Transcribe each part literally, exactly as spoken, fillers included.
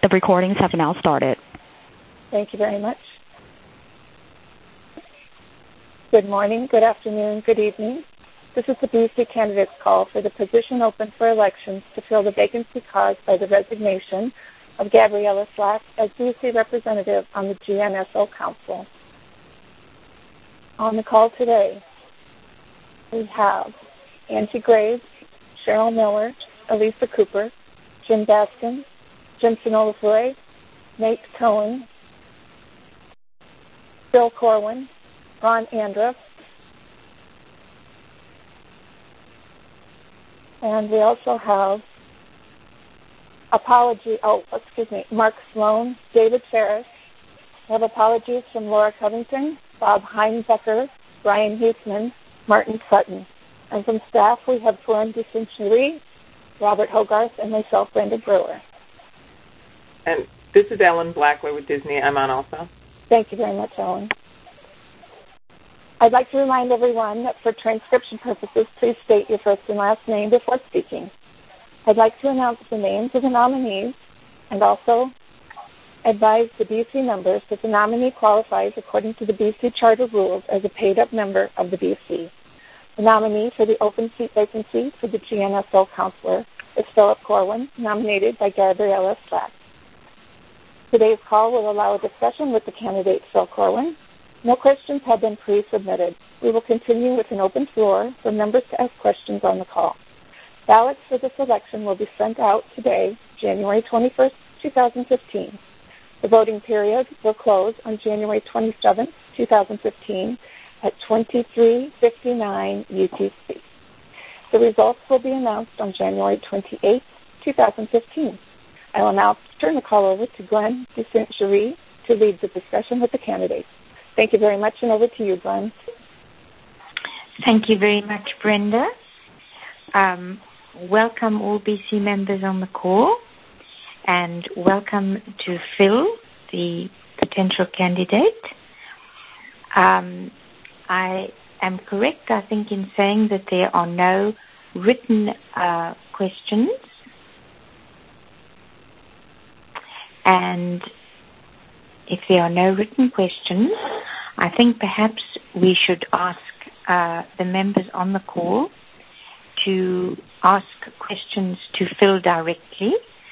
The recordings have now started. Thank you very much. Good morning, good afternoon, good evening. This is the B C candidates call for the position open for elections to fill the vacancy caused by the resignation of Gabriella Slack as B C representative on the G N S O Council. On the call today, we have Angie Graves, Cheryl Miller, Elisa Cooper, Jim Baskin, Jimson Olafue, Nate Cohen, Bill Corwin, Ron Andruff, and we also have apology, oh, excuse me, Mark Sloan, David Ferris. We have apologies from Laura Covington, Bob Heinbecker, Brian Huesman, Martin Sutton. And from staff, we have Florence DeSaint-Cherie, Robert Hogarth, and myself, Brenda Brewer. And this is Ellen Blackler with Disney. I'm on also. Thank you very much, Ellen. I'd like to remind everyone that for transcription purposes, please state your first and last name before speaking. I'd like to announce the names of the nominees and also advise the B C members that the nominee qualifies according to the B C Charter rules as a paid-up member of the B C. The nominee for the open seat vacancy for the G N S O Councilor is Philip Corwin, nominated by Gabriella Slack. Today's call will allow a discussion with the candidate, Phil Corwin. No questions have been pre-submitted. We will continue with an open floor for members to ask questions on the call. Ballots for this election will be sent out today, January twenty-first, twenty fifteen. The voting period will close on January twenty-seventh, twenty fifteen at twenty-three fifty-nine U T C. The results will be announced on January twenty-eighth, twenty fifteen. I will now turn the call over to Glenn DeSaint-Cherie to lead the discussion with the candidates. Thank you very much, and over to you, Glenn. Thank you very much, Brenda. Um, welcome all B C members on the call, and welcome to Phil, the potential candidate. Um, I am correct, I think, in saying that there are no written uh, questions. And if there are no written questions, I think perhaps we should ask uh, the members on the call to ask questions to Phil directly.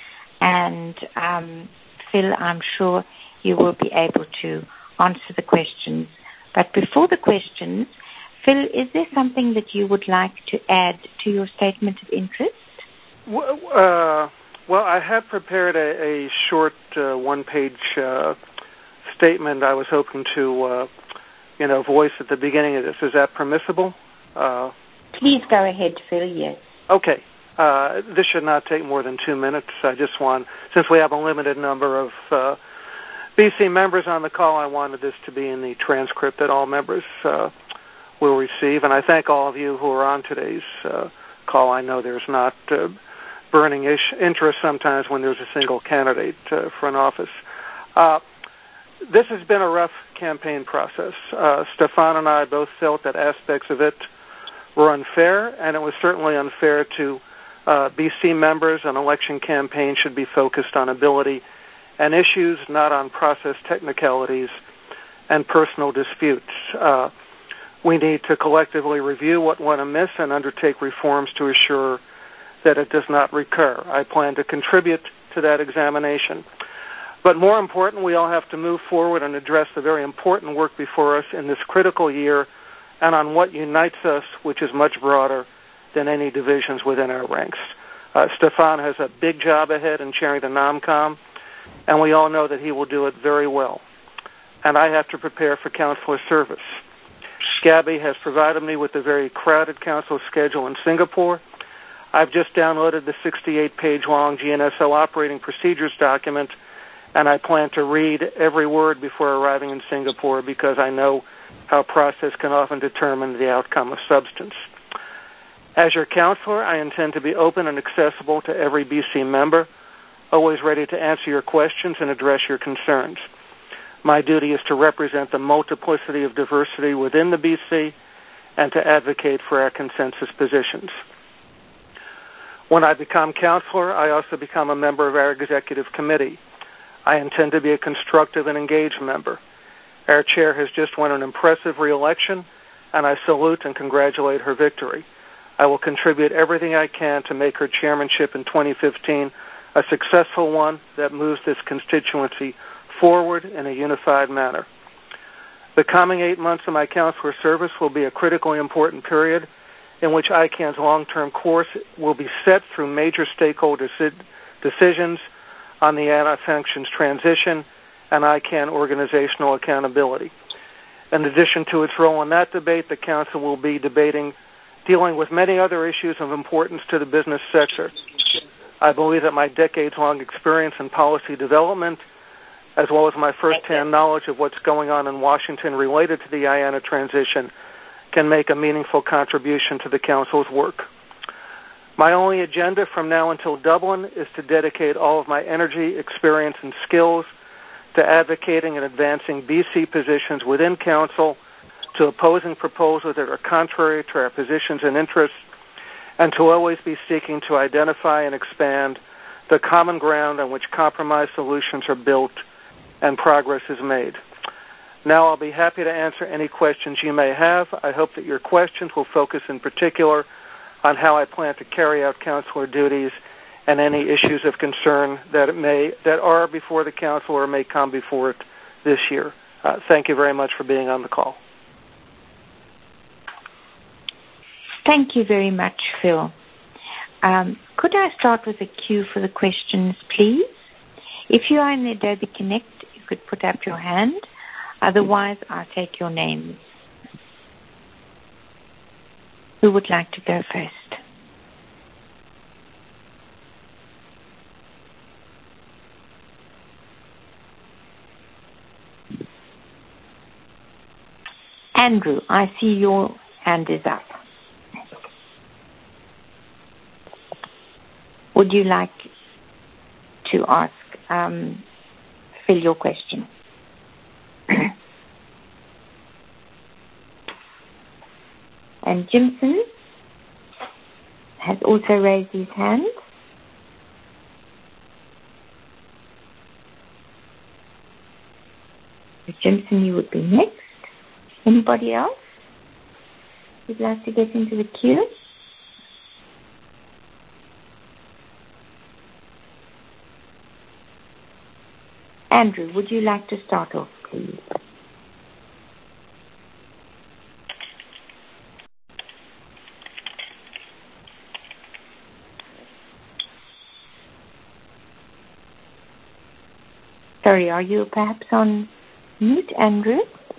And um, Phil, I'm sure you will be able to answer the questions. But before the questions, Phil, is there something that you would like to add to your statement of interest? Well, uh, well I have prepared a, a short uh, one-page uh, statement I was hoping to, uh, you know, voice at the beginning of this. Is that permissible? Uh, Please go ahead, Phil, yes. Okay. Uh, this should not take more than two minutes. I just want, since we have a limited number of uh, B C members on the call, I wanted this to be in the transcript that all members uh, will receive. And I thank all of you who are on today's uh, call. I know there's not uh, burning ish interest sometimes when there's a single candidate uh, for an office. Uh, this has been a rough campaign process. Uh, Stefan and I both felt that aspects of it were unfair, and it was certainly unfair to uh, B C members. An election campaign should be focused on ability and issues, not on process technicalities and personal disputes. Uh, we need to collectively review what went amiss and undertake reforms to assure that it does not recur. I plan to contribute to that examination. But more important, we all have to move forward and address the very important work before us in this critical year and on what unites us, which is much broader than any divisions within our ranks. Uh, Stefan has a big job ahead in chairing the NOMCOM, and we all know that he will do it very well. And I have to prepare for counselor service. Gabby has provided me with a very crowded council schedule in Singapore. I've just downloaded the sixty-eight page long G N S O operating procedures document, and I plan to read every word before arriving in Singapore because I know how process can often determine the outcome of substance. As your counselor, I intend to be open and accessible to every B C member, always ready to answer your questions and address your concerns. My duty is to represent the multiplicity of diversity within the B C and to advocate for our consensus positions. When I become counselor, I also become a member of our executive committee. I intend to be a constructive and engaged member. Our chair has just won an impressive re-election, and I salute and congratulate her victory. I will contribute everything I can to make her chairmanship in twenty fifteen a successful one that moves this constituency forward in a unified manner. The coming eight months of my counselor service will be a critically important period in which I CAN's long-term course will be set through major stakeholder decisions on the anti-sanctions transition and I CAN organizational accountability. In addition to its role in that debate, the Council will be debating dealing with many other issues of importance to the business sector. I believe that my decades-long experience in policy development, as well as my first-hand knowledge of what's going on in Washington related to the I A N A transition, can make a meaningful contribution to the Council's work. My only agenda from now until Dublin is to dedicate all of my energy, experience, and skills to advocating and advancing B C positions within Council, to opposing proposals that are contrary to our positions and interests, and to always be seeking to identify and expand the common ground on which compromise solutions are built and progress is made. Now I'll be happy to answer any questions you may have. I hope that your questions will focus in particular on how I plan to carry out counselor duties and any issues of concern that it may that are before the Council or may come before it this year. Uh, thank you very much for being on the call. Thank you very much, Phil. Um, could I start with a queue for the questions, please? If you are in the Adobe Connect, you could put up your hand. Otherwise, I'll take your name. Who would like to go first? Andrew, I see your hand is up. Would you like to ask um, Phil your question? And Jimson has also raised his hand. So Jimson, you would be next. Anybody else who'd like to get into the queue? Andrew, would you like to start off, please? Sorry, are you perhaps on mute, Andrew?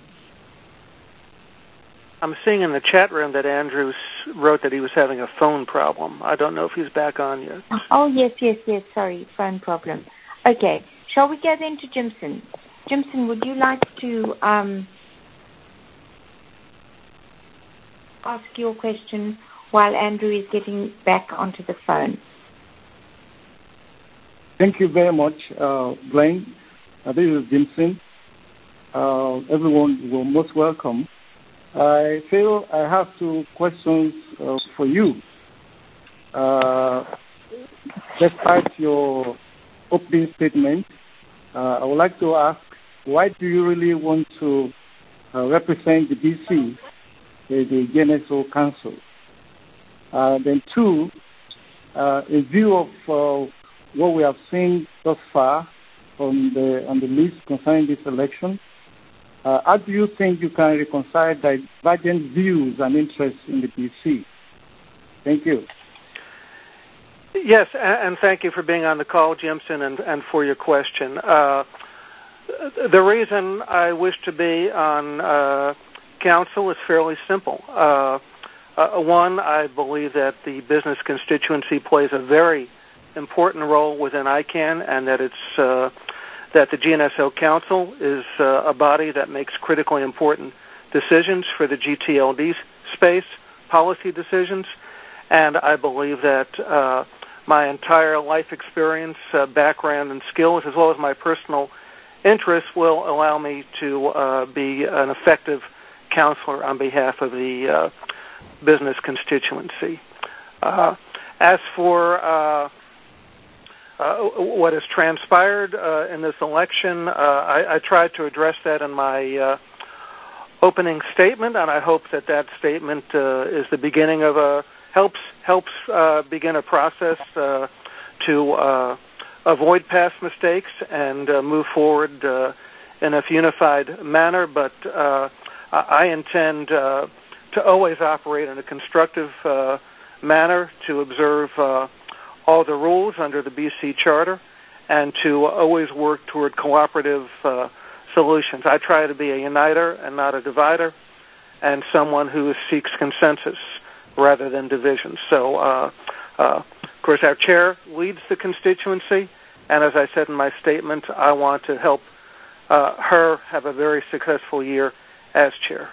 I'm seeing in the chat room that Andrew wrote that he was having a phone problem. I don't know if he's back on yet. Oh, yes, yes, yes. Sorry, phone problem. Okay. Shall we go then to Jimson? Jimson, would you like to um, ask your question while Andrew is getting back onto the phone? Thank you very much, uh, Glenn. Uh, this is Jimson. Uh, everyone, you're most welcome. I feel I have two questions uh, for you. Uh, despite your opening statement, uh, I would like to ask, why do you really want to uh, represent the B C, the, the G N S O Council? Uh, then two, uh, in view of uh, what we have seen thus far on the on the list concerning this election, uh, how do you think you can reconcile divergent views and interests in the B C? Thank you. Yes, and thank you for being on the call, Jimson, and, and for your question. Uh, the reason I wish to be on uh, council is fairly simple. Uh, uh, one, I believe that the business constituency plays a very important role within I CAN, and that it's uh, that the G N S O Council is uh, a body that makes critically important decisions for the G T L D space, policy decisions, and I believe that uh, my entire life experience, uh, background, and skills, as well as my personal interests, will allow me to uh, be an effective counselor on behalf of the uh, business constituency. Uh, as for uh, uh, what has transpired uh, in this election. Uh, I, I tried to address that in my uh, opening statement, and I hope that that statement uh, is the beginning of a helps helps uh, begin a process uh, to uh, avoid past mistakes and uh, move forward uh, in a unified manner. But uh, I intend uh, to always operate in a constructive uh, manner, to observe uh, all the rules under the B C Charter, and to always work toward cooperative uh, solutions. I try to be a uniter and not a divider, and someone who seeks consensus rather than division. So, uh, uh, of course, our chair leads the constituency, and as I said in my statement, I want to help uh, her have a very successful year as chair.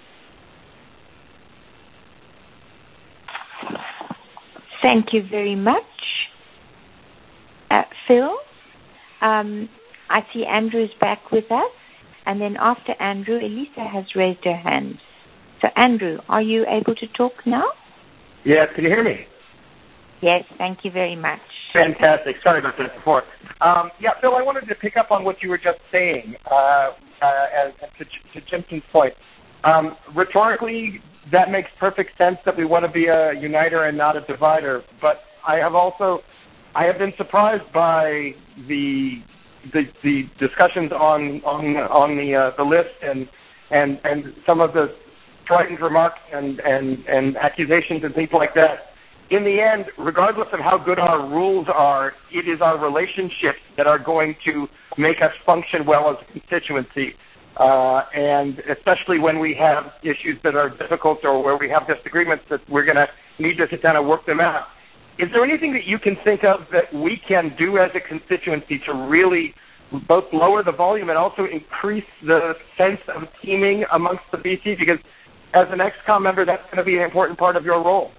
Thank you very much. Uh, Phil, um, I see Andrew is back with us, and then after Andrew, Elisa has raised her hand. So, Andrew, are you able to talk now? Yes, can you hear me? Yes, thank you very much. Fantastic. Sorry about that before. Um, yeah, Phil, I wanted to pick up on what you were just saying, uh, uh, as, to, to Jimson's point. Um, rhetorically, that makes perfect sense that we want to be a uniter and not a divider, but I have also, I have been surprised by the the, the discussions on on on the uh, the list and and and some of the strident remarks and, and, and accusations and things like that. In the end, regardless of how good our rules are, it is our relationships that are going to make us function well as a constituency. Uh, and especially when we have issues that are difficult or where we have disagreements, that we're going to need to sit down and work them out. Is there anything that you can think of that we can do as a constituency to really both lower the volume and also increase the sense of teaming amongst the B C? Because as an X COM member, that's going to be an important part of your role.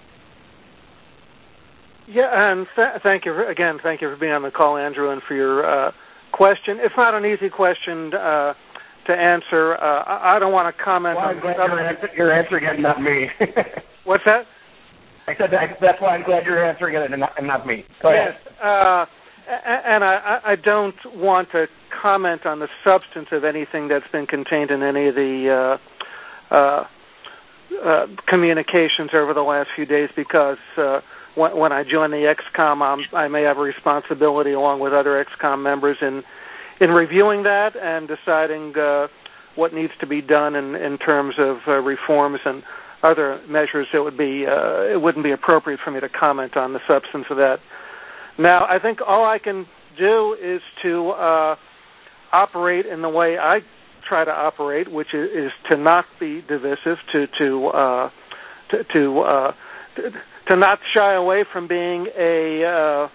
Yeah, and th- thank you for, again. Thank you for being on the call, Andrew, and for your uh, question. It's not an easy question uh, to answer. Uh, I, I don't want to comment well, on. I'm glad you're, answer, you're answering it, not me. What's that? I said that, that's why I'm glad you're answering it and not, and not me. Go yes, ahead. Uh, and I, I don't want to comment on the substance of anything that's been contained in any of the uh, uh, uh, communications over the last few days, because uh, when, when I join the X COM, I'm, I may have a responsibility along with other X COM members in in reviewing that and deciding uh, what needs to be done in, in terms of uh, reforms and other measures. It would be uh, it wouldn't be appropriate for me to comment on the substance of that. Now, I think all I can do is to uh, operate in the way I try to operate, which is, is to not be divisive, to to uh, to to, uh, to to not shy away from being a uh,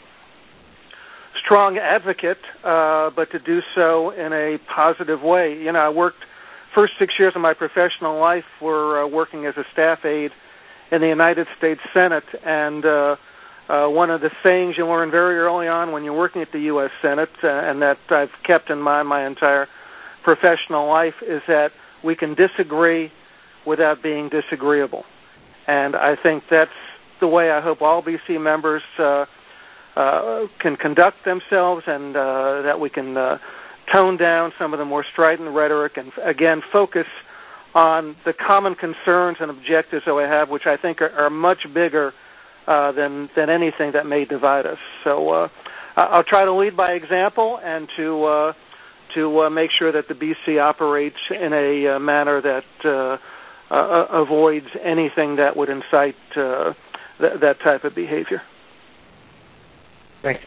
strong advocate, uh, but to do so in a positive way. You know, I worked first six years of my professional life were uh, working as a staff aide in the United States Senate, and uh, uh, one of the sayings you learn very early on when you're working at the U S Senate, uh, and that I've kept in mind my entire professional life, is that we can disagree without being disagreeable. And I think that's the way I hope all B C members uh, uh, can conduct themselves, and uh, that we can uh, tone down some of the more strident rhetoric and, again, focus on the common concerns and objectives that we have, which I think are, are much bigger uh, than than anything that may divide us. So uh, I'll try to lead by example and to uh, to uh, make sure that the B C operates in a uh, manner that uh, uh, avoids anything that would incite uh, th- that type of behavior. Thanks.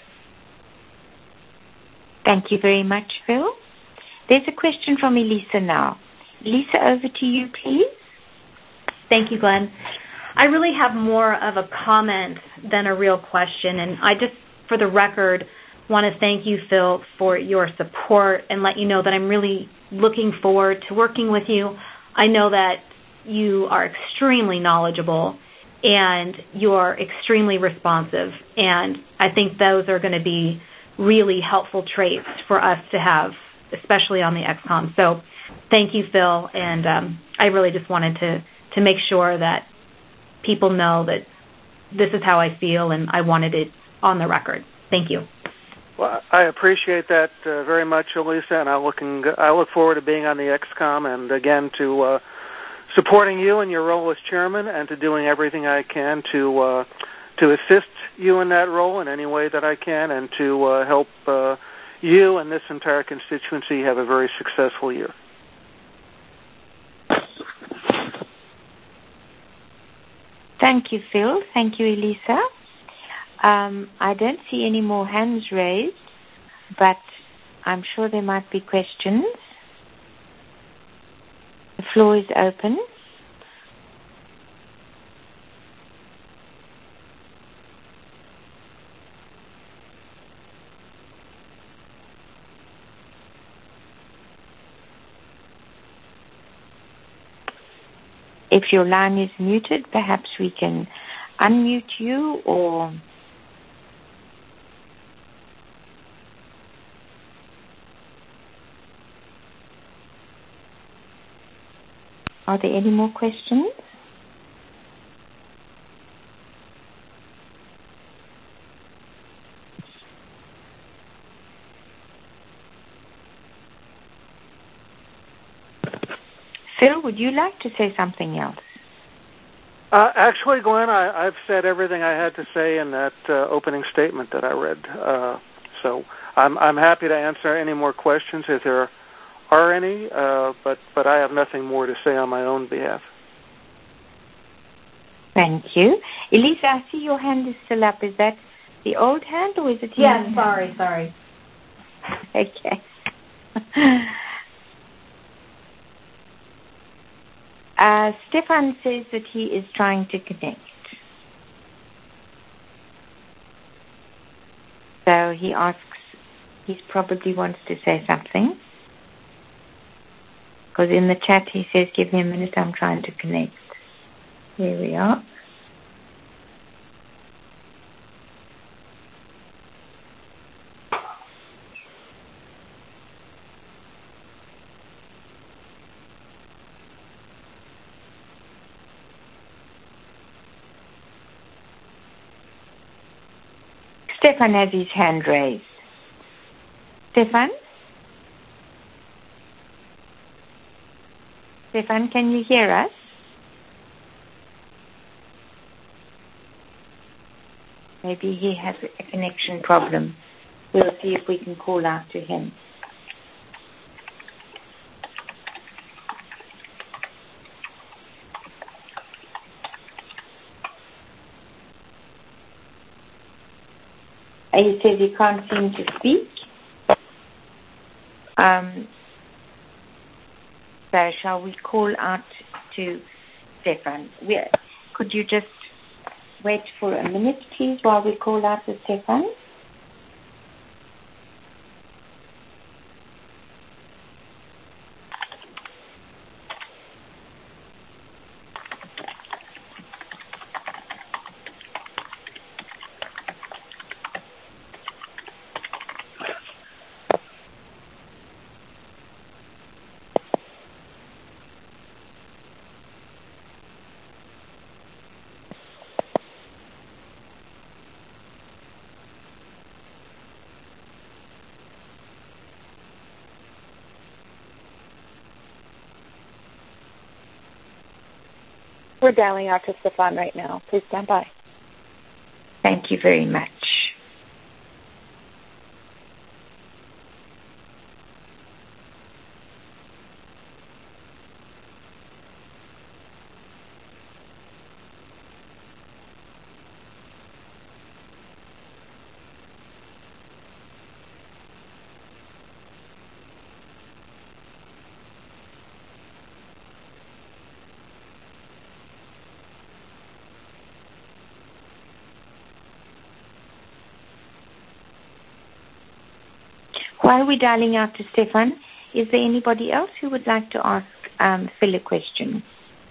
Thank you very much, Phil. There's a question from Elisa now. Elisa, over to you, please. Thank you, Glenn. I really have more of a comment than a real question, and I just, for the record, want to thank you, Phil, for your support and let you know that I'm really looking forward to working with you. I know that you are extremely knowledgeable and you are extremely responsive, and I think those are going to be really helpful traits for us to have, especially on the X COM. So thank you, Phil, and um, I really just wanted to, to make sure that people know that this is how I feel, and I wanted it on the record. Thank you. Well, I appreciate that uh, very much, Elisa, and I looking I look forward to being on the X COM and again to uh, supporting you in your role as chairman and to doing everything I can to uh, to assist you in that role in any way that I can and to uh, help uh, you and this entire constituency have a very successful year. Thank you, Phil. Thank you, Elisa. Um, I don't see any more hands raised, but I'm sure there might be questions. The floor is open. If your line is muted, perhaps we can unmute you, or are there any more questions? Phil, would you like to say something else? Uh, actually, Glenn, I, I've said everything I had to say in that uh, opening statement that I read. Uh, so I'm, I'm happy to answer any more questions if there are any, uh, but, but I have nothing more to say on my own behalf. Thank you. Elisa, I see your hand is still up. Is that the old hand or is it the Yes, new sorry, hand? sorry. Okay. uh, Stefan says that he is trying to connect. So he asks, he probably wants to say something. Because in the chat he says, give me a minute, I'm trying to connect. Here we are. Stefan has his hand raised. Stefan? Stefan, can you hear us? Maybe he has a connection problem. We'll see if we can call out to him. He says he can't seem to speak. Um, so shall we call out to Stefan? We, could you just wait for a minute, please, while we call out to Stefan? We're dialing out to Stefan right now. Please stand by. Thank you very much. While we're dialing out to Stefan, is there anybody else who would like to ask um, Phil a question?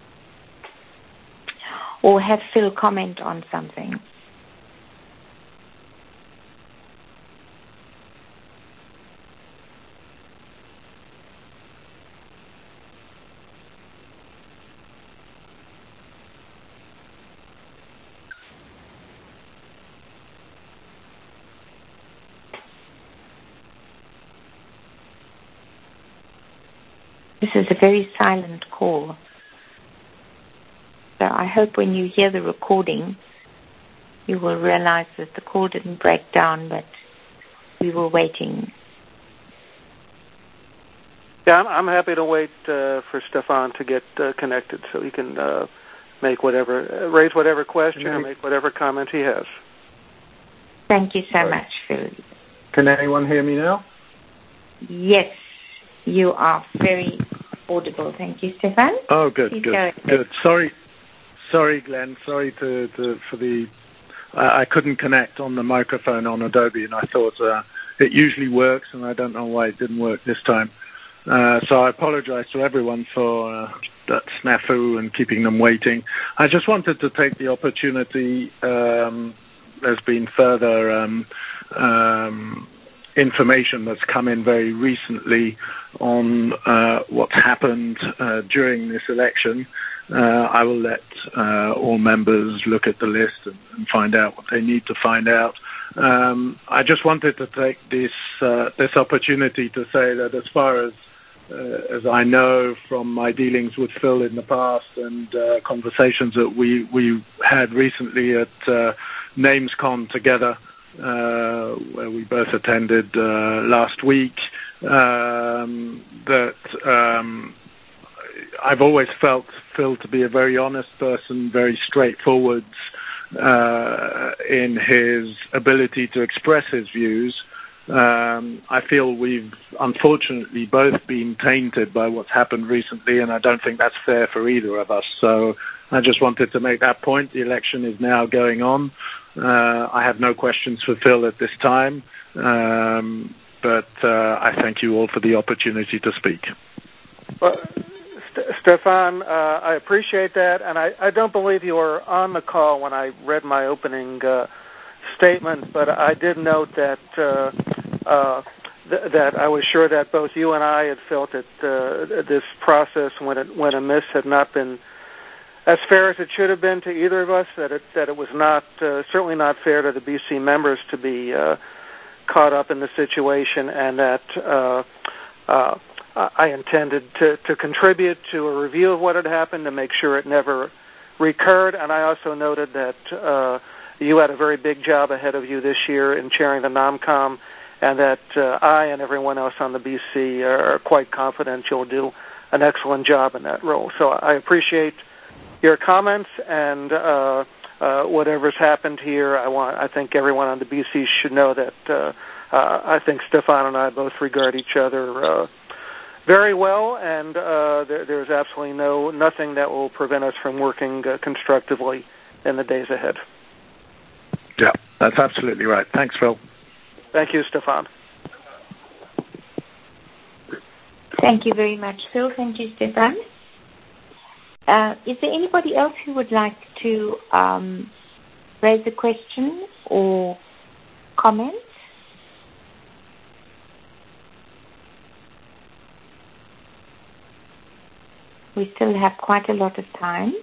Or have Phil comment on something? This is a very silent call. So I hope when you hear the recording, you will realize that the call didn't break down, but we were waiting. Yeah, I'm, I'm happy to wait uh, for Stefan to get uh, connected so he can uh, make whatever, uh, raise whatever question or make whatever comment he has. Thank you so Sorry. much, Phil. Can anyone hear me now? Yes, you are very audible. Thank you, Stefan. Oh, good, Please good, go good. Sorry, sorry, Glenn. Sorry to, to for the. I, I couldn't connect on the microphone on Adobe, and I thought uh, it usually works, and I don't know why it didn't work this time. Uh, so I apologize to everyone for uh, that snafu and keeping them waiting. I just wanted to take the opportunity. Um, there's been further um, um, information that's come in very recently on uh, what's happened uh, during this election. Uh, I will let uh, all members look at the list and, and find out what they need to find out. Um, I just wanted to take this uh, this opportunity to say that as far as Uh, as I know from my dealings with Phil in the past and uh, conversations that we, we had recently at uh, NamesCon together, uh, where we both attended uh, last week, um, that um, I've always felt Phil to be a very honest person, very straightforward uh, in his ability to express his views. Um, I feel we've unfortunately both been tainted by what's happened recently, and I don't think that's fair for either of us. So I just wanted to make that point. The election is now going on. Uh, I have no questions for Phil at this time, um, but uh, I thank you all for the opportunity to speak. Well, St- Stefan, uh, I appreciate that, and I, I don't believe you were on the call when I read my opening uh, statement, but I did note that uh, uh, th- that I was sure that both you and I had felt that uh, this process, when it went amiss, had not been as fair as it should have been to either of us. That it that it was not uh, certainly not fair to the B C members to be uh, caught up in the situation, and that uh, uh, I intended to, to contribute to a review of what had happened to make sure it never recurred. And I also noted that uh, you had a very big job ahead of you this year in chairing the NomCom, and that uh, I and everyone else on the B C are quite confident you'll do an excellent job in that role. So I appreciate your comments, and uh, uh, whatever's happened here, I want. I think everyone on the B C should know that uh, uh, I think Stefan and I both regard each other uh, very well, and uh, there, there's absolutely no nothing that will prevent us from working uh, constructively in the days ahead. Yeah, that's absolutely right. Thanks, Phil. Thank you, Stefan. Thank you very much, Phil. Thank you, Stefan. Uh, is there anybody else who would like to um, raise a question or comment? We still have quite a lot of time.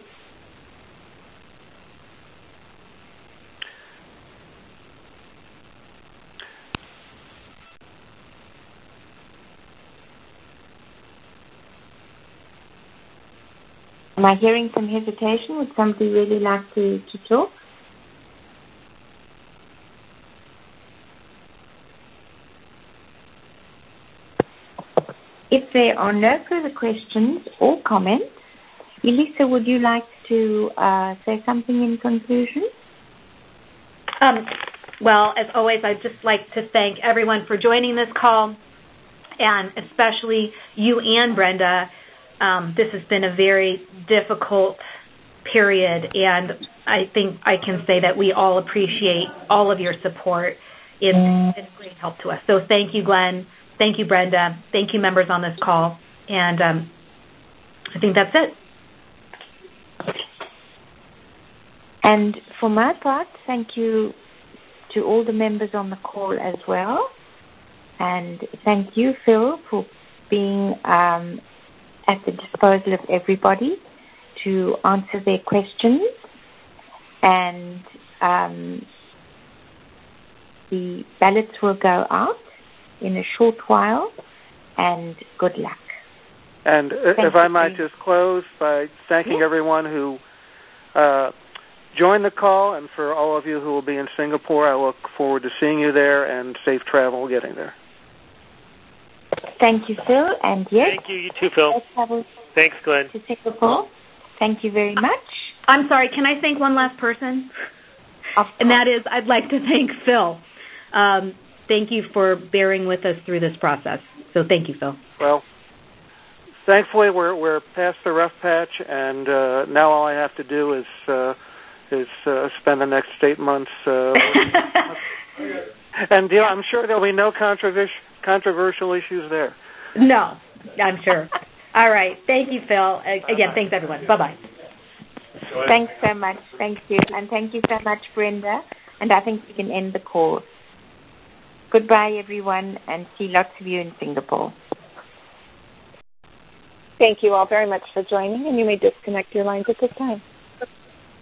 Am I hearing some hesitation? Would somebody really like to, to talk? If there are no further questions or comments, Elisa, would you like to uh, say something in conclusion? Um, well, as always, I'd just like to thank everyone for joining this call, and especially you and Brenda. Um, this has been a very difficult period, and I think I can say that we all appreciate all of your support. It's been a great help to us. So thank you, Glenn. Thank you, Brenda. Thank you, members on this call. And um, I think that's it. And for my part, thank you to all the members on the call as well. And thank you, Phil, for being um, at the disposal of everybody to answer their questions. And um, the ballots will go out in a short while, and good luck. And Thank if you. I might just close by thanking yeah. everyone who uh, joined the call, and for all of you who will be in Singapore, I look forward to seeing you there and safe travel getting there. Thank you, Phil. And yes, thank you. You too, Phil. Thanks, Glenn. To Singapore. Thank you very much. I'm sorry, can I thank one last person? And that is, I'd like to thank Phil. Um, thank you for bearing with us through this process. So thank you, Phil. Well, thankfully we're we're past the rough patch, and uh, now all I have to do is uh, is uh, spend the next eight months. Uh, and yeah, I'm sure there'll be no controversial controversial issues there. No, I'm sure. All right. Thank you, Phil. Again, thanks, everyone. Bye-bye. Thanks so much. Thank you. And thank you so much, Brenda. And I think we can end the call. Goodbye, everyone, and see lots of you in Singapore. Thank you all very much for joining, and you may disconnect your lines at this time.